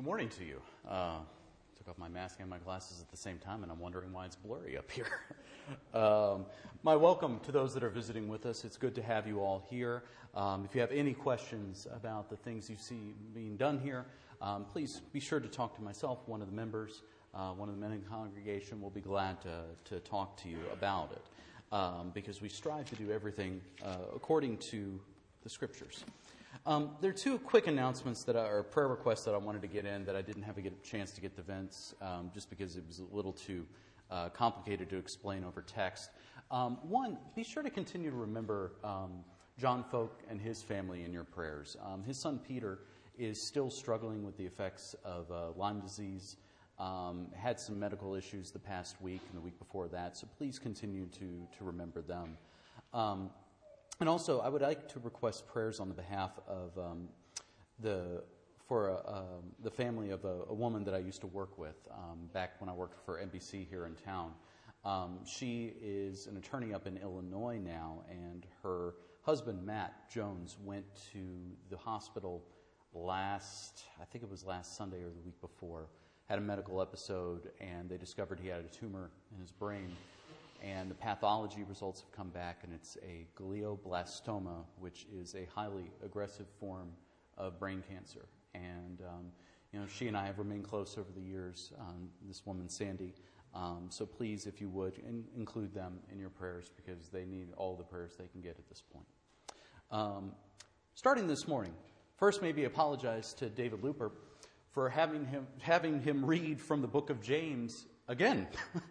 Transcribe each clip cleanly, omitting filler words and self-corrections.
Good morning to you. Took off my mask and my glasses at the same time, and I'm wondering why it's blurry up here. My welcome to those that are visiting with us. It's good to have you all here. If you have any questions about the things you see being done here, please be sure to talk to myself, one of the members, one of the men in the congregation. Will be glad to talk to you about it, because we strive to do everything according to the Scriptures. There are two quick announcements that are prayer requests that I wanted to get in that I didn't have a chance to get to Vince, just because it was a little too complicated to explain over text. One, be sure to continue to remember John Folk and his family in your prayers. His son Peter is still struggling with the effects of Lyme disease, had some medical issues the past week and the week before that, so please continue to remember them. And also, I would like to request prayers on the behalf of the family of a woman that I used to work with back when I worked for NBC here in town. She is an attorney up in Illinois now, and her husband, Matt Jones, went to the hospital I think it was last Sunday or the week before, had a medical episode, and they discovered he had a tumor in his brain. And the pathology results have come back, and it's a glioblastoma, which is a highly aggressive form of brain cancer. And, she and I have remained close over the years, this woman, Sandy. So please, if you would, include them in your prayers, because they need all the prayers they can get at this point. Starting this morning, first maybe apologize to David Looper for having him read from the book of James again.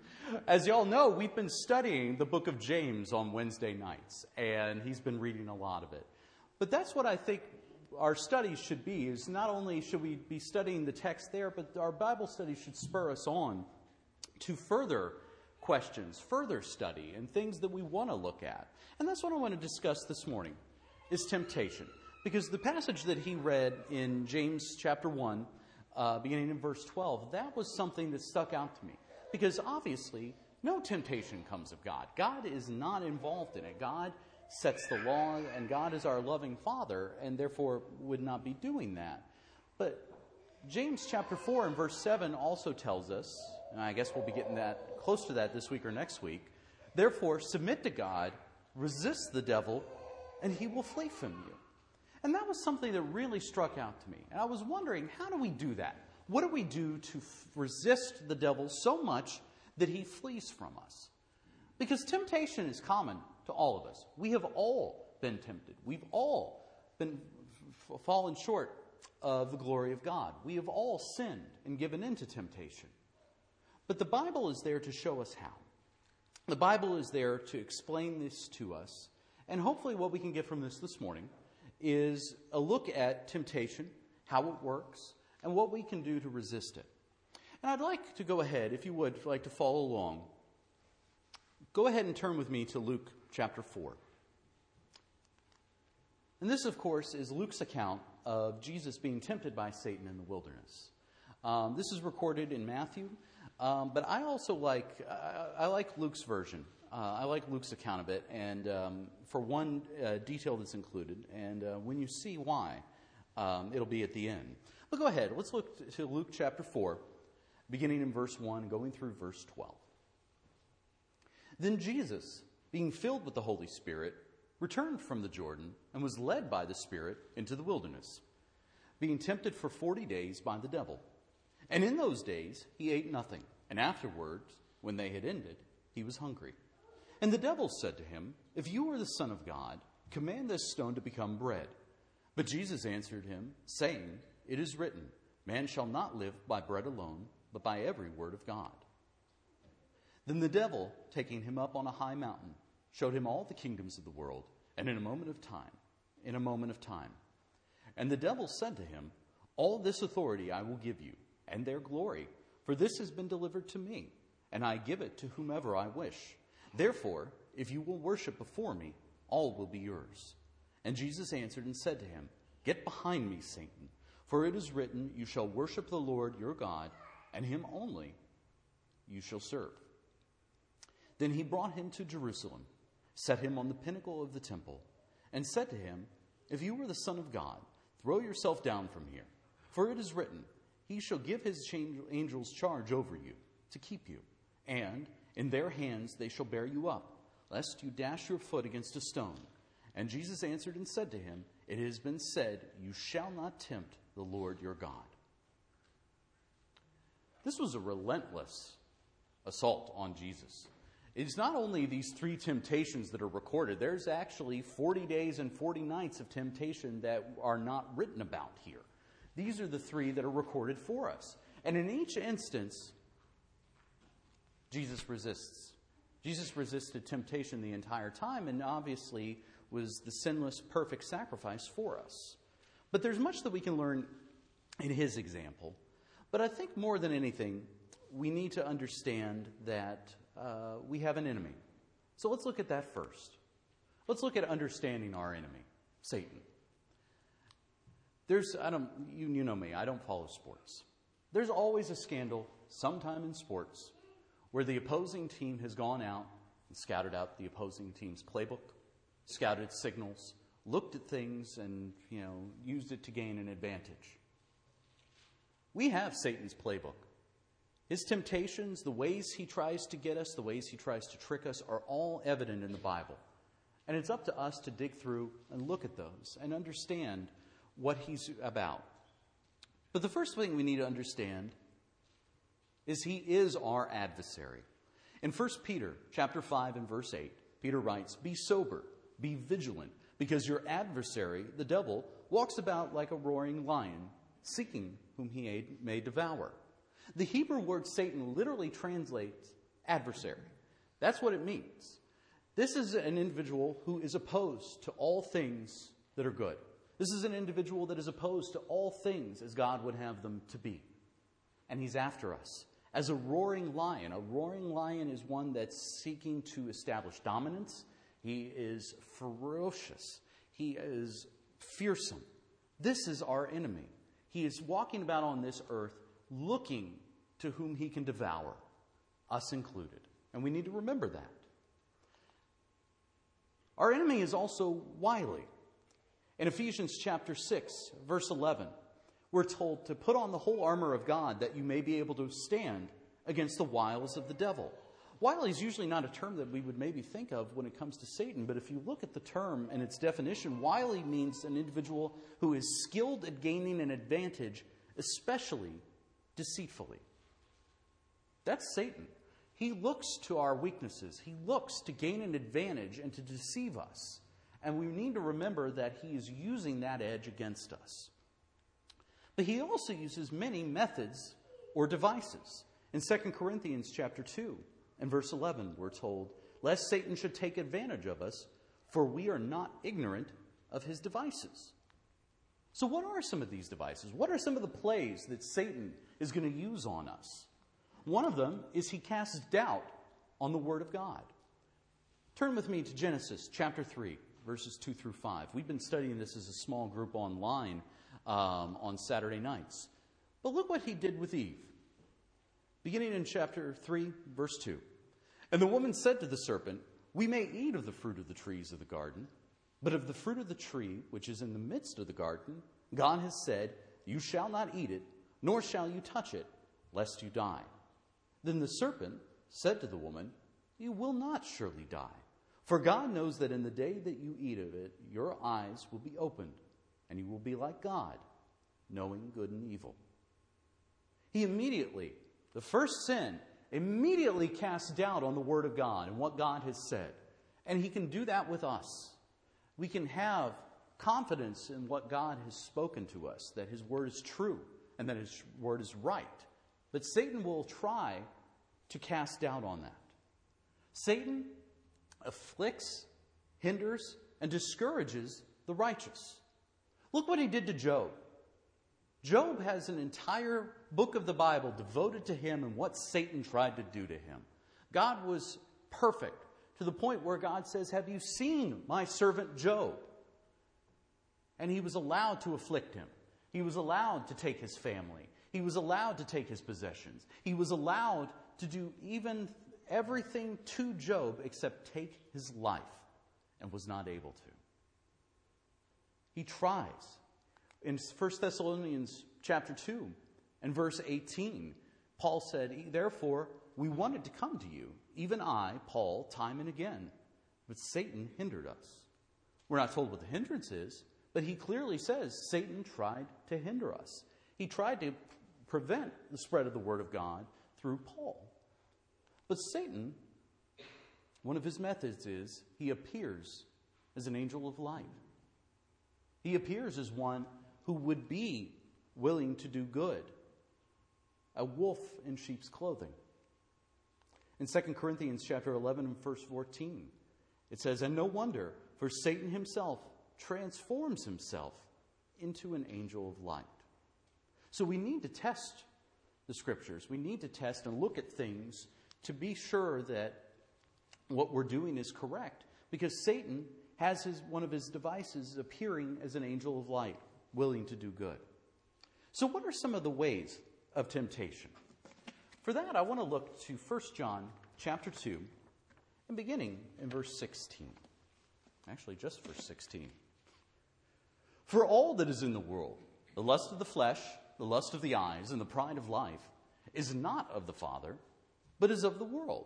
As y'all know, we've been studying the book of James on Wednesday nights, and he's been reading a lot of it. But that's what I think our studies should be, is not only should we be studying the text there, but our Bible study should spur us on to further questions, further study, and things that we want to look at. And that's what I want to discuss this morning, is temptation. Because the passage that he read in James chapter 1, beginning in verse 12, that was something that stuck out to me. Because obviously, no temptation comes of God. God is not involved in it. God sets the law, and God is our loving Father, and therefore would not be doing that. But James chapter 4 and verse 7 also tells us, and I guess we'll be getting that close to that this week or next week, therefore submit to God, resist the devil, and he will flee from you. And that was something that really struck out to me. And I was wondering, how do we do that? What do we do to resist the devil so much that he flees from us? Because temptation is common to all of us. We have all been tempted. We've all been fallen short of the glory of God. We have all sinned and given in to temptation. But the Bible is there to show us how. The Bible is there to explain this to us. And hopefully what we can get from this morning is a look at temptation, how it works, and what we can do to resist it. And I'd like to go ahead, if you would like to follow along, go ahead and turn with me to Luke chapter 4. And this, of course, is Luke's account of Jesus being tempted by Satan in the wilderness. This is recorded in Matthew, but I also like Luke's version. I like Luke's account of it, and for one detail that's included, and when you see why, it'll be at the end. But go ahead, let's look to Luke chapter 4, beginning in verse 1, going through verse 12. Then Jesus, being filled with the Holy Spirit, returned from the Jordan and was led by the Spirit into the wilderness, being tempted for 40 days by the devil. And in those days he ate nothing, and afterwards, when they had ended, he was hungry. And the devil said to him, "If you are the Son of God, command this stone to become bread." But Jesus answered him, saying, "It is written, man shall not live by bread alone, but by every word of God." Then the devil, taking him up on a high mountain, showed him all the kingdoms of the world, and in a moment of time. And the devil said to him, "All this authority I will give you, and their glory, for this has been delivered to me, and I give it to whomever I wish. Therefore, if you will worship before me, all will be yours." And Jesus answered and said to him, "Get behind me, Satan, for it is written, you shall worship the Lord your God, and him only you shall serve." Then he brought him to Jerusalem, set him on the pinnacle of the temple, and said to him, "If you are the Son of God, throw yourself down from here, for it is written, He shall give his angels charge over you, to keep you. And in their hands they shall bear you up, lest you dash your foot against a stone. And Jesus answered and said to him, It has been said, You shall not tempt the Lord your God. This was a relentless assault on Jesus. It's not only these 3 temptations that are recorded. There's actually 40 days and 40 nights of temptation that are not written about here. These are the 3 that are recorded for us. And in each instance, Jesus resists. Jesus resisted temptation the entire time and obviously was the sinless, perfect sacrifice for us. But there's much that we can learn in his example. But I think more than anything, we need to understand that we have an enemy. So let's look at that first. Let's look at understanding our enemy, Satan. You know me, I don't follow sports. There's always a scandal, sometime in sports, where the opposing team has gone out and scouted out the opposing team's playbook, scouted signals, looked at things, and used it to gain an advantage. We have Satan's playbook. His temptations, the ways he tries to get us, the ways he tries to trick us, are all evident in the Bible. And it's up to us to dig through and look at those and understand what he's about. But the first thing we need to understand is he is our adversary. In 1 Peter chapter 5 and verse 8, Peter writes, Be sober, be vigilant, because your adversary, the devil, walks about like a roaring lion, seeking whom he may devour. The Hebrew word Satan literally translates adversary. That's what it means. This is an individual who is opposed to all things that are good. This is an individual that is opposed to all things as God would have them to be. And he's after us. As a roaring lion is one that's seeking to establish dominance. He is ferocious. He is fearsome. This is our enemy. He is walking about on this earth looking to whom he can devour, us included. And we need to remember that. Our enemy is also wily. In Ephesians chapter 6, verse 11, we're told to put on the whole armor of God that you may be able to stand against the wiles of the devil. Wily is usually not a term that we would maybe think of when it comes to Satan, but if you look at the term and its definition, wily means an individual who is skilled at gaining an advantage, especially deceitfully. That's Satan. He looks to our weaknesses. He looks to gain an advantage and to deceive us. And we need to remember that he is using that edge against us. But he also uses many methods or devices. In 2 Corinthians chapter 2 and verse 11, we're told, Lest Satan should take advantage of us, for we are not ignorant of his devices. So what are some of these devices? What are some of the plays that Satan is going to use on us? One of them is he casts doubt on the Word of God. Turn with me to Genesis chapter 3, verses 2 through 5. We've been studying this as a small group online on Saturday nights. But look what he did with Eve. Beginning in chapter 3, verse 2. And the woman said to the serpent, We may eat of the fruit of the trees of the garden, but of the fruit of the tree which is in the midst of the garden, God has said, You shall not eat it, nor shall you touch it, lest you die. Then the serpent said to the woman, You will not surely die. For God knows that in the day that you eat of it, your eyes will be opened, and you will be like God, knowing good and evil. He immediately, the first sin, immediately casts doubt on the Word of God and what God has said. And he can do that with us. We can have confidence in what God has spoken to us, that his Word is true and that his Word is right. But Satan will try to cast doubt on that. Satan afflicts, hinders, and discourages the righteous. Look what he did to Job. Job has an entire book of the Bible devoted to him and what Satan tried to do to him. God was perfect to the point where God says, Have you seen my servant Job? And he was allowed to afflict him. He was allowed to take his family. He was allowed to take his possessions. He was allowed to do even everything to Job except take his life, and was not able to. He tries. In 1 Thessalonians chapter 2, In verse 18, Paul said, therefore, we wanted to come to you, even I, Paul, time and again, but Satan hindered us. We're not told what the hindrance is, but he clearly says Satan tried to hinder us. He tried to prevent the spread of the word of God through Paul. But Satan, one of his methods is he appears as an angel of light. He appears as one who would be willing to do good, a wolf in sheep's clothing. In 2 Corinthians chapter 11 and verse 14, it says, and no wonder, for Satan himself transforms himself into an angel of light. So we need to test the Scriptures. We need to test and look at things to be sure that what we're doing is correct. Because Satan has one of his devices appearing as an angel of light, willing to do good. So what are some of the ways of temptation? For that, I want to look to 1 John chapter 2, and beginning in verse 16. Actually, just verse 16. For all that is in the world, the lust of the flesh, the lust of the eyes, and the pride of life, is not of the Father, but is of the world.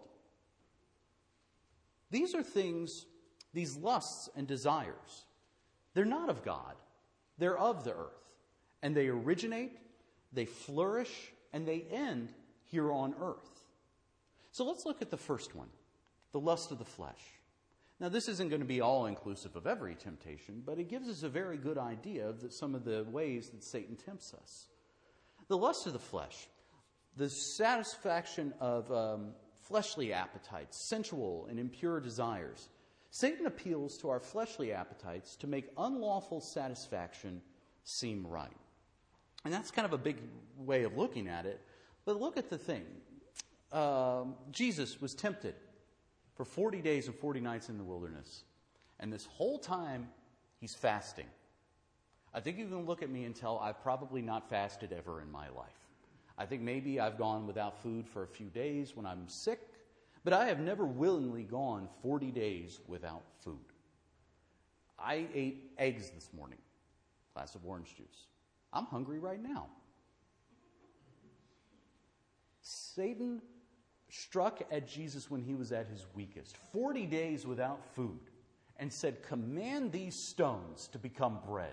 These are things, these lusts and desires, they're not of God. They're of the earth. And they originate, they flourish, and they end here on earth. So let's look at the first one, the lust of the flesh. Now, this isn't going to be all-inclusive of every temptation, but it gives us a very good idea of some of the ways that Satan tempts us. The lust of the flesh, the satisfaction of fleshly appetites, sensual and impure desires. Satan appeals to our fleshly appetites to make unlawful satisfaction seem right. And that's kind of a big way of looking at it. But look at the thing. Jesus was tempted for 40 days and 40 nights in the wilderness. And this whole time, he's fasting. I think you can look at me and tell I've probably not fasted ever in my life. I think maybe I've gone without food for a few days when I'm sick, but I have never willingly gone 40 days without food. I ate eggs this morning, glass of orange juice. I'm hungry right now. Satan struck at Jesus when he was at his weakest, 40 days without food, and said, command these stones to become bread.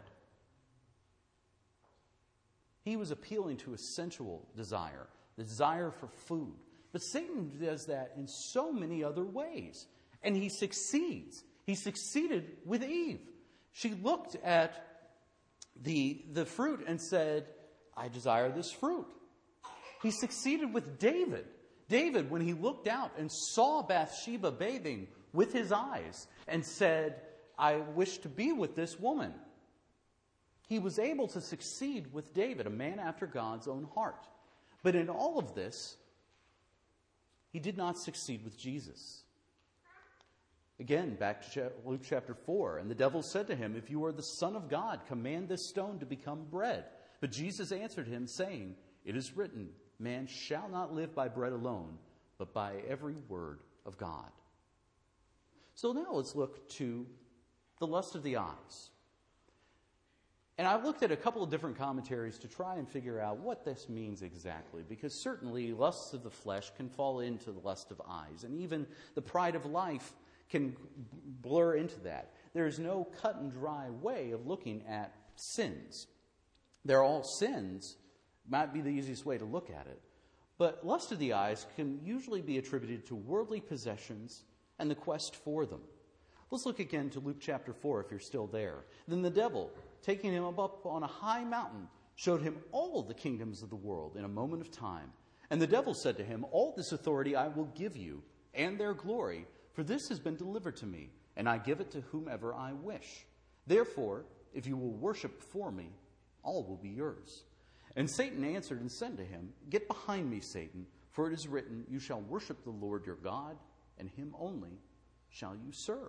He was appealing to a sensual desire, the desire for food. But Satan does that in so many other ways. And he succeeds. He succeeded with Eve. She looked at the fruit and said, I desire this fruit. He succeeded with David. David, when he looked out and saw Bathsheba bathing with his eyes and said, I wish to be with this woman. He was able to succeed with David, a man after God's own heart. But in all of this, he did not succeed with Jesus. Again, back to Luke chapter 4. And the devil said to him, if you are the Son of God, command this stone to become bread. But Jesus answered him, saying, it is written, man shall not live by bread alone, but by every word of God. So now let's look to the lust of the eyes. And I've looked at a couple of different commentaries to try and figure out what this means exactly, because certainly lusts of the flesh can fall into the lust of eyes, and even the pride of life can blur into that. There is no cut and dry way of looking at sins. They're all sins, might be the easiest way to look at it. But lust of the eyes can usually be attributed to worldly possessions and the quest for them. Let's look again to Luke chapter 4 if you're still there. Then the devil, taking him up on a high mountain, showed him all the kingdoms of the world in a moment of time. And the devil said to him, all this authority I will give you, and their glory, for this has been delivered to me, and I give it to whomever I wish. Therefore, if you will worship before me, all will be yours. And Satan answered and said to him, get behind me, Satan, for it is written, you shall worship the Lord your God, and him only shall you serve.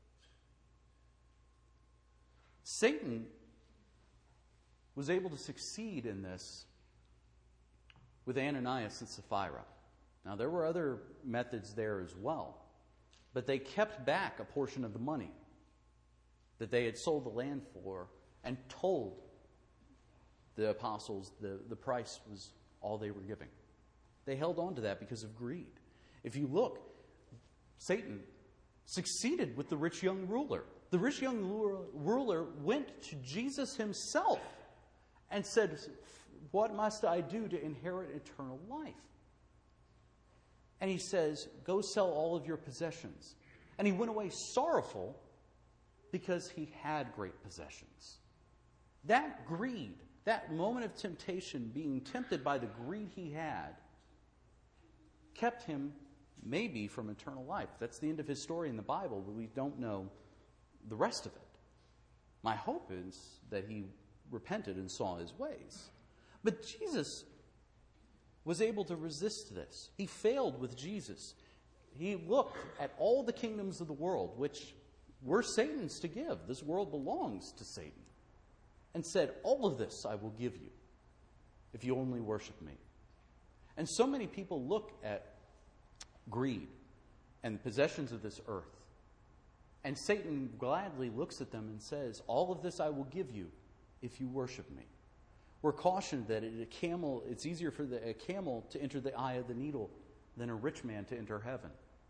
Satan was able to succeed in this with Ananias and Sapphira. Now, there were other methods there as well, but they kept back a portion of the money that they had sold the land for and told the apostles the price was all they were giving. They held on to that because of greed. If you look, Satan succeeded with the rich young ruler. The rich young ruler went to Jesus himself and said, "What must I do to inherit eternal life?" And he says, "Go sell all of your possessions." And he went away sorrowful because he had great possessions. That greed, that moment of temptation, being tempted by the greed he had, kept him maybe from eternal life. That's the end of his story in the Bible, but we don't know the rest of it. My hope is that he repented and saw his ways. But Jesus was able to resist this. He failed with Jesus. He looked at all the kingdoms of the world, which were Satan's to give. This world belongs to Satan. And said, "All of this I will give you if you only worship me." And so many people look at greed and the possessions of this earth, and Satan gladly looks at them and says, "All of this I will give you if you worship me." We're cautioned that it's easier for a camel to enter the eye of the needle than a rich man to enter heaven.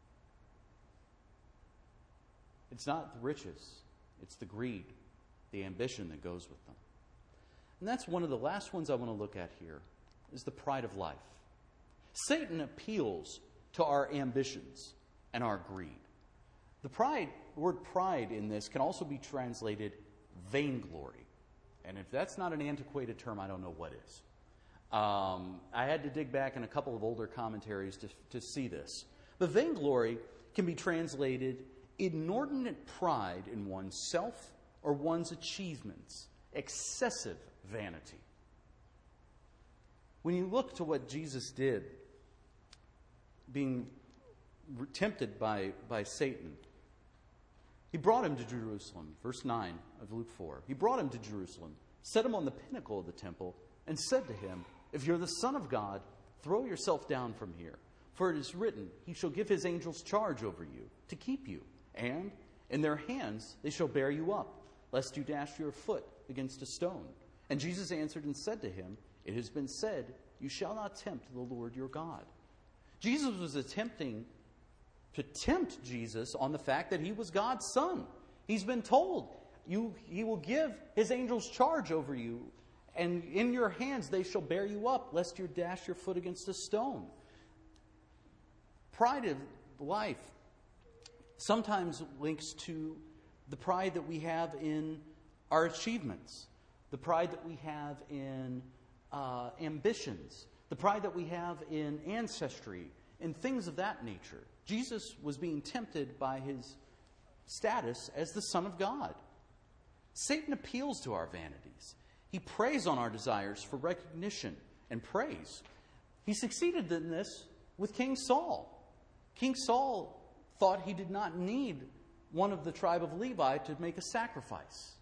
It's not the riches, it's the greed, the ambition that goes with them. And that's one of the last ones I want to look at here, is the pride of life. Satan appeals to our ambitions and our greed. The word pride in this can also be translated vainglory. And if that's not an antiquated term, I don't know what is. I had to dig back in a couple of older commentaries to see this. But vainglory can be translated inordinate pride in oneself or one's achievements, excessive vanity. When you look to what Jesus did, being tempted by Satan, he brought him to Jerusalem, verse 9 of Luke 4. He brought him to Jerusalem, set him on the pinnacle of the temple, and said to him, "If you're the Son of God, throw yourself down from here. For it is written, He shall give His angels charge over you, to keep you. And in their hands they shall bear you up, lest you dash your foot against a stone." And Jesus answered and said to him, "It has been said, you shall not tempt the Lord your God." Jesus was attempting to tempt Jesus on the fact that he was God's son. He's been told, He will give His angels charge over you, and in your hands they shall bear you up, lest you dash your foot against a stone. Pride of life sometimes links to the pride that we have in our achievements, the pride that we have in ambitions, the pride that we have in ancestry, and things of that nature. Jesus was being tempted by his status as the Son of God. Satan appeals to our vanities. He preys on our desires for recognition and praise. He succeeded in this with King Saul. King Saul thought he did not need one of the tribe of Levi to make a sacrifice.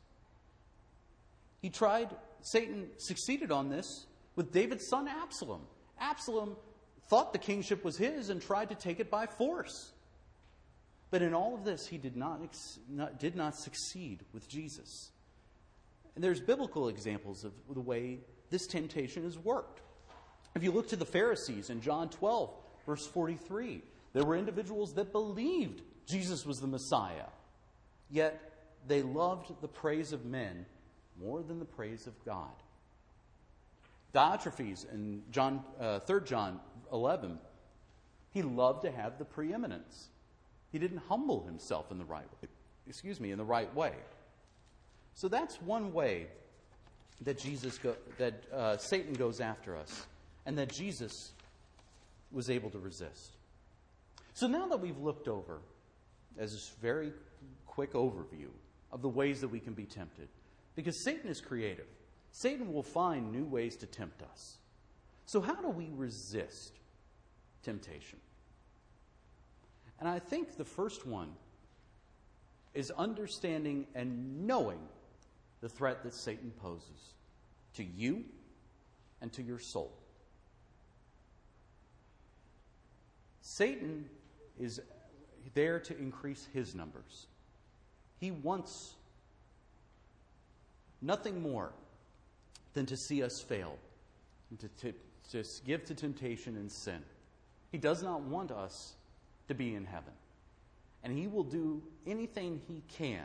Satan succeeded on this with David's son Absalom. Absalom thought the kingship was his and tried to take it by force. But in all of this, he did not succeed with Jesus. And there's biblical examples of the way this temptation has worked. If you look to the Pharisees in John 12, verse 43, there were individuals that believed Jesus was the Messiah, yet they loved the praise of men more than the praise of God. Diotrephes in 3 John 11, he loved to have the preeminence. He didn't humble himself in the right way. So that's one way that Satan goes after us, and that Jesus was able to resist. So now that we've looked over, as a very quick overview of the ways that we can be tempted, because Satan is creative, Satan will find new ways to tempt us. So how do we resist temptation? And I think the first one is understanding and knowing the threat that Satan poses to you and to your soul. Satan is there to increase his numbers. He wants nothing more than to see us fail. to give to temptation and sin. He does not want us to be in heaven. And he will do anything he can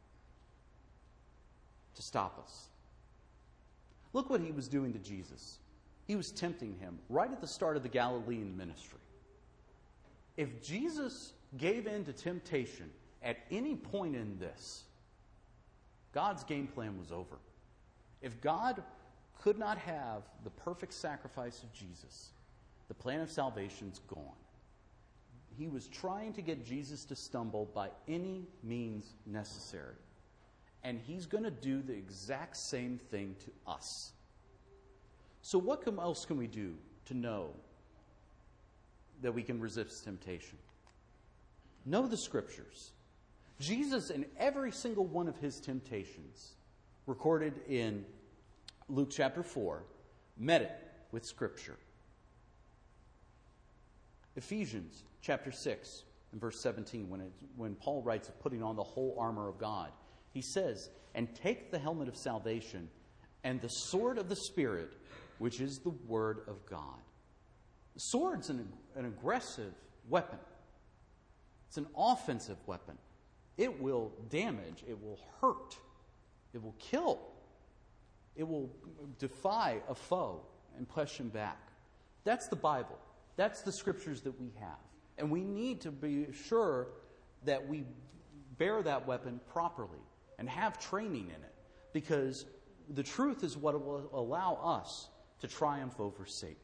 to stop us. Look what he was doing to Jesus. He was tempting him right at the start of the Galilean ministry. If Jesus gave in to temptation at any point in this, God's game plan was over. If God could not have the perfect sacrifice of Jesus, the plan of salvation's gone. He was trying to get Jesus to stumble by any means necessary. And he's going to do the exact same thing to us. So what else can we do to know that we can resist temptation? Know the Scriptures. Jesus, in every single one of his temptations, recorded in Luke chapter 4, met it with Scripture. Ephesians chapter 6 and verse 17, when Paul writes of putting on the whole armor of God, he says, "And take the helmet of salvation and the sword of the Spirit, which is the word of God." The sword's an aggressive weapon. It's an offensive weapon. It will damage. It will hurt. It will kill. It will defy a foe and push him back. That's the Bible. That's the Scriptures that we have. And we need to be sure that we bear that weapon properly and have training in it, because the truth is what will allow us to triumph over Satan.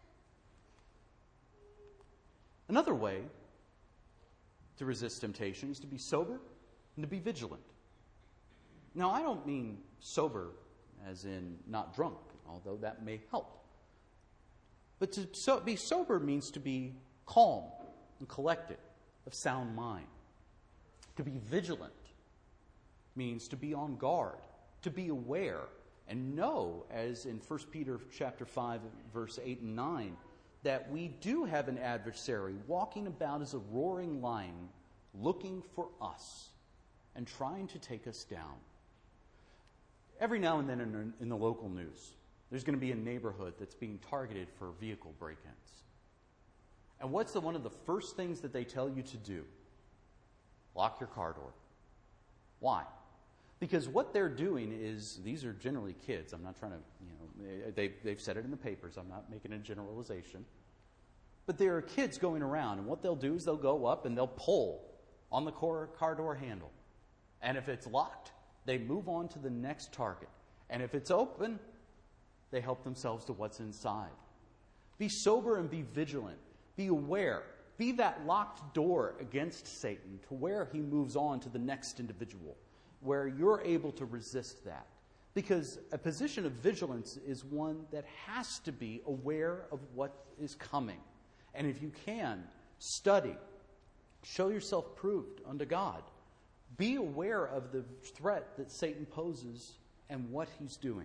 Another way to resist temptation is to be sober and to be vigilant. Now, I don't mean sober as in not drunk, although that may help. But to be sober means to be calm and collected, of sound mind. To be vigilant means to be on guard, to be aware, and know, as in 1 Peter chapter 5, verse 8 and 9, that we do have an adversary walking about as a roaring lion, looking for us and trying to take us down. Every now and then in the local news, there's going to be a neighborhood that's being targeted for vehicle break-ins. And what's one of the first things that they tell you to do? Lock your car door. Why? Because what they're doing is, these are generally kids. I'm not trying to, they've said it in the papers. I'm not making a generalization. But there are kids going around, and what they'll do is they'll go up and they'll pull on the car door handle. And if it's locked, they move on to the next target. And if it's open, they help themselves to what's inside. Be sober and be vigilant. Be aware. Be that locked door against Satan to where he moves on to the next individual, where you're able to resist that. Because a position of vigilance is one that has to be aware of what is coming. And if you can, study. Show yourself proved unto God. Be aware of the threat that Satan poses and what he's doing.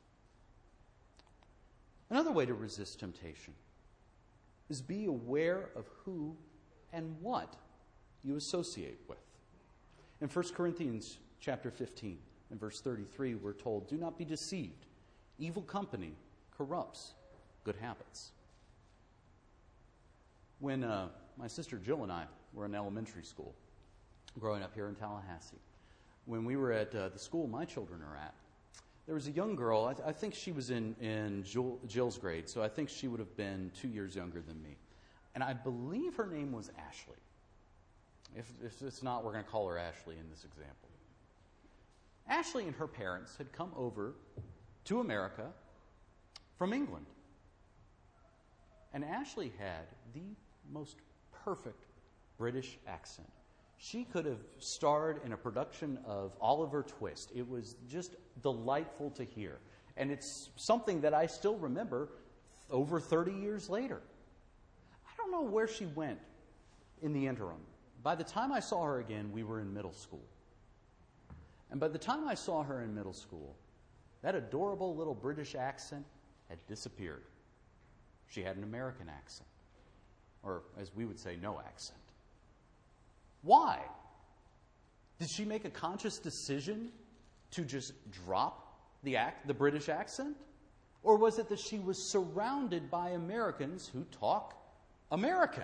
Another way to resist temptation is be aware of who and what you associate with. In 1 Corinthians chapter 15 and verse 33, we're told, "Do not be deceived. Evil company corrupts good habits." When my sister Jill and I were in elementary school, growing up here in Tallahassee, when we were at the school my children are at, there was a young girl. I think she was in Jill's grade, so I think she would have been 2 years younger than me. And I believe her name was Ashley. If it's not, we're going to call her Ashley in this example. Ashley and her parents had come over to America from England. And Ashley had the most perfect British accent. She could have starred in a production of Oliver Twist. It was just delightful to hear. And it's something that I still remember over 30 years later. I don't know where she went in the interim. By the time I saw her again, we were in middle school. And by the time I saw her in middle school, that adorable little British accent had disappeared. She had an American accent. Or, as we would say, no accent. Why? Did she make a conscious decision to just drop the British accent? Or was it that she was surrounded by Americans who talk American?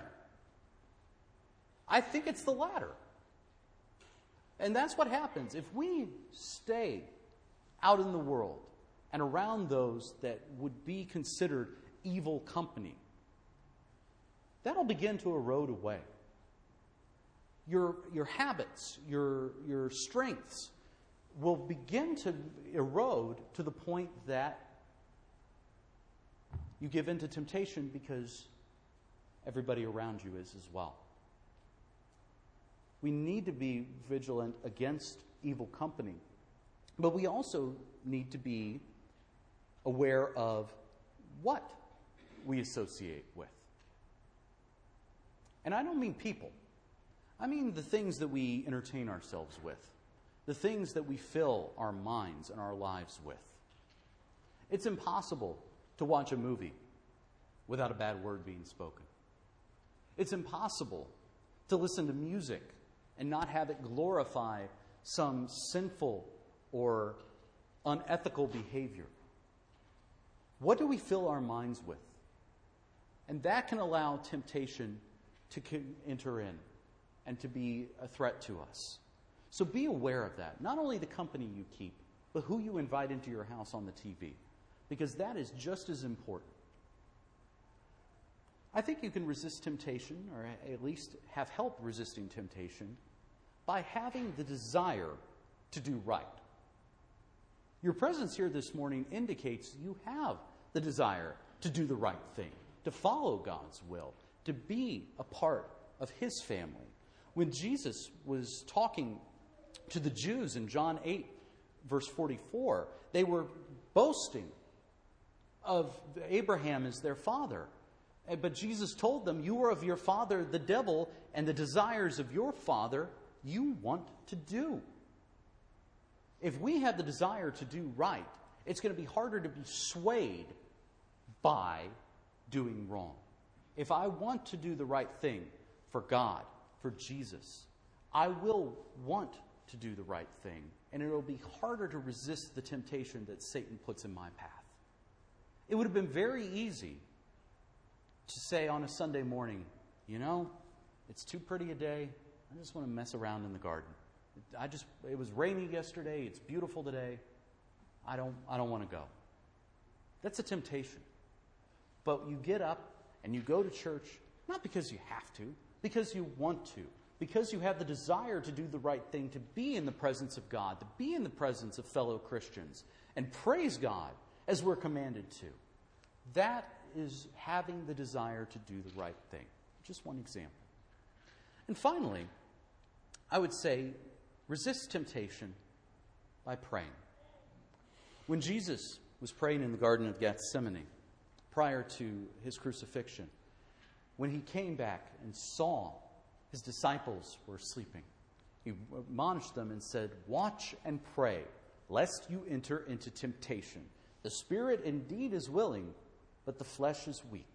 I think it's the latter. And that's what happens. If we stay out in the world and around those that would be considered evil company, that'll begin to erode away. Your habits, your strengths will begin to erode to the point that you give in to temptation because everybody around you is as well. We need to be vigilant against evil company, but we also need to be aware of what we associate with. And I don't mean people. I mean the things that we entertain ourselves with, the things that we fill our minds and our lives with. It's impossible to watch a movie without a bad word being spoken. It's impossible to listen to music and not have it glorify some sinful or unethical behavior. What do we fill our minds with? And that can allow temptation to enter in and to be a threat to us. So be aware of that. Not only the company you keep, but who you invite into your house on the TV, because that is just as important. I think you can resist temptation, or at least have help resisting temptation, by having the desire to do right. Your presence here this morning indicates you have the desire to do the right thing, to follow God's will, to be a part of His family. When Jesus was talking to the Jews in John 8, verse 44, they were boasting of Abraham as their father. But Jesus told them, you are of your father, the devil, and the desires of your father you want to do. If we have the desire to do right, it's going to be harder to be swayed by doing wrong. If I want to do the right thing for God, for Jesus, I will want to do the right thing, and it will be harder to resist the temptation that Satan puts in my path. It would have been very easy to say on a Sunday morning, you know, it's too pretty a day. I just want to mess around in the garden. It was rainy yesterday. It's beautiful today. I don't want to go. That's a temptation. But you get up and you go to church, not because you have to, because you want to, because you have the desire to do the right thing, to be in the presence of God, to be in the presence of fellow Christians, and praise God as we're commanded to. That is having the desire to do the right thing. Just one example. And finally, I would say resist temptation by praying. When Jesus was praying in the Garden of Gethsemane prior to his crucifixion, when he came back and saw his disciples were sleeping, he admonished them and said, "Watch and pray, lest you enter into temptation. The spirit indeed is willing, but the flesh is weak."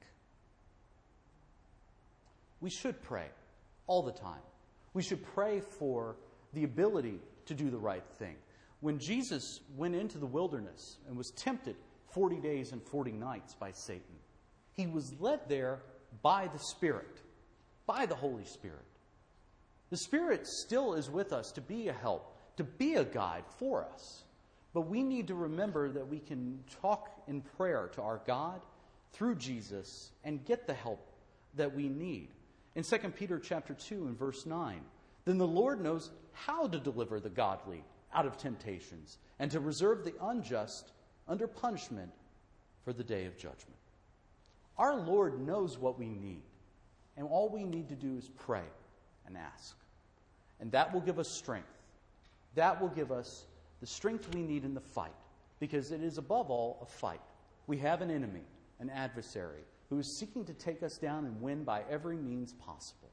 We should pray all the time. We should pray for the ability to do the right thing. When Jesus went into the wilderness and was tempted 40 days and 40 nights by Satan, he was led there by the Spirit, by the Holy Spirit. The Spirit still is with us to be a help, to be a guide for us. But we need to remember that we can talk in prayer to our God through Jesus and get the help that we need. In 2 Peter chapter 2 and verse 9, then the Lord knows how to deliver the godly out of temptations and to reserve the unjust under punishment for the day of judgment. Our Lord knows what we need, and all we need to do is pray and ask. And that will give us strength. That will give us the strength we need in the fight, because it is above all a fight. We have an enemy, an adversary, who is seeking to take us down and win by every means possible.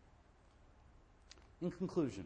In conclusion,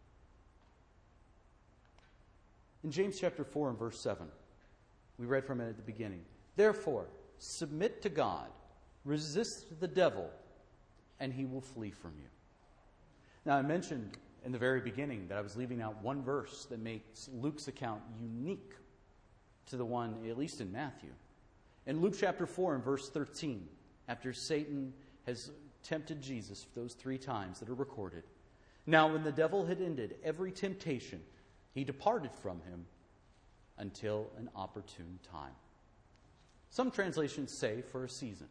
in James chapter 4 and verse 7, we read from it at the beginning, "Therefore, submit to God, resist the devil, and he will flee from you." Now, I mentioned in the very beginning that I was leaving out one verse that makes Luke's account unique to the one, at least in Matthew. In Luke chapter 4 and verse 13, after Satan has tempted Jesus those 3 times that are recorded, now when the devil had ended every temptation, he departed from him until an opportune time. Some translations say for a season.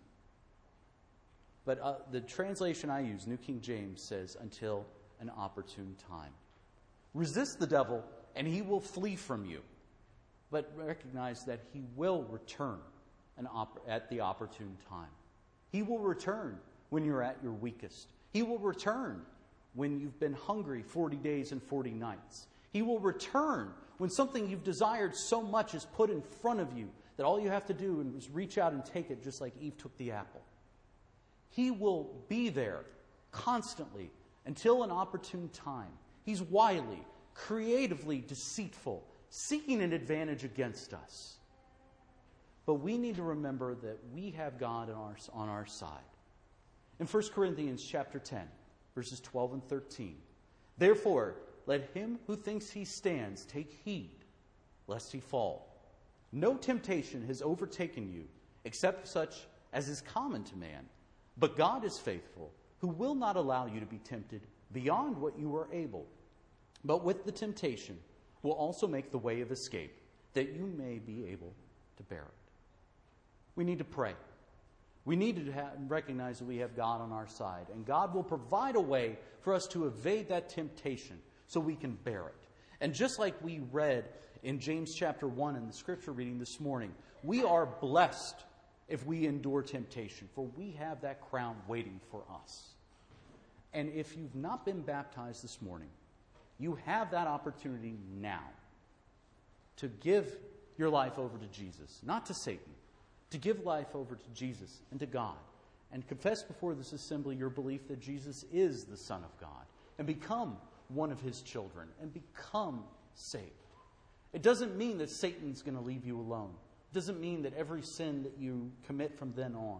But the translation I use, New King James, says until an opportune time. Resist the devil and he will flee from you. But recognize that he will return at the opportune time. He will return when you're at your weakest. He will return when you've been hungry 40 days and 40 nights. He will return when something you've desired so much is put in front of you that all you have to do is reach out and take it, just like Eve took the apple. He will be there constantly until an opportune time. He's wily, creatively deceitful, seeking an advantage against us. But we need to remember that we have God on our side. In 1 Corinthians chapter 10, verses 12 and 13, therefore, let him who thinks he stands take heed, lest he fall. No temptation has overtaken you, except such as is common to man. But God is faithful, who will not allow you to be tempted beyond what you are able, but with the temptation will also make the way of escape, that you may be able to bear it. We need to pray. We need to recognize that we have God on our side, and God will provide a way for us to evade that temptation so we can bear it. And just like we read in James chapter 1 in the scripture reading this morning, we are blessed if we endure temptation, for we have that crown waiting for us. And if you've not been baptized this morning, you have that opportunity now to give your life over to Jesus, not to Satan, to give life over to Jesus and to God, and confess before this assembly your belief that Jesus is the Son of God, and become one of his children, and become saved. It doesn't mean that Satan's going to leave you alone. It doesn't mean that every sin that you commit from then on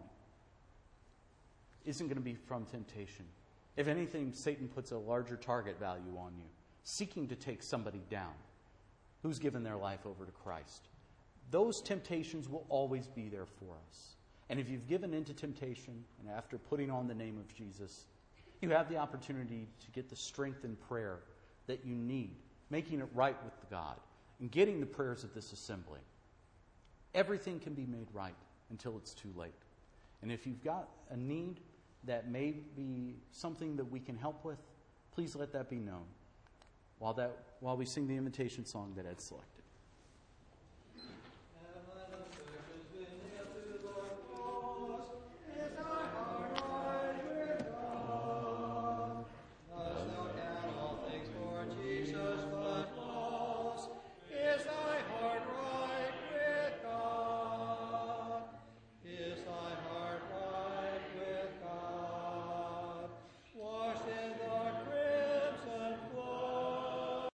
isn't going to be from temptation. If anything, Satan puts a larger target value on you, seeking to take somebody down who's given their life over to Christ. Those temptations will always be there for us. And if you've given into temptation, and after putting on the name of Jesus, you have the opportunity to get the strength in prayer that you need, making it right with God, and getting the prayers of this assembly. Everything can be made right until it's too late. And if you've got a need that may be something that we can help with, please let that be known while we sing the invitation song that Ed selected.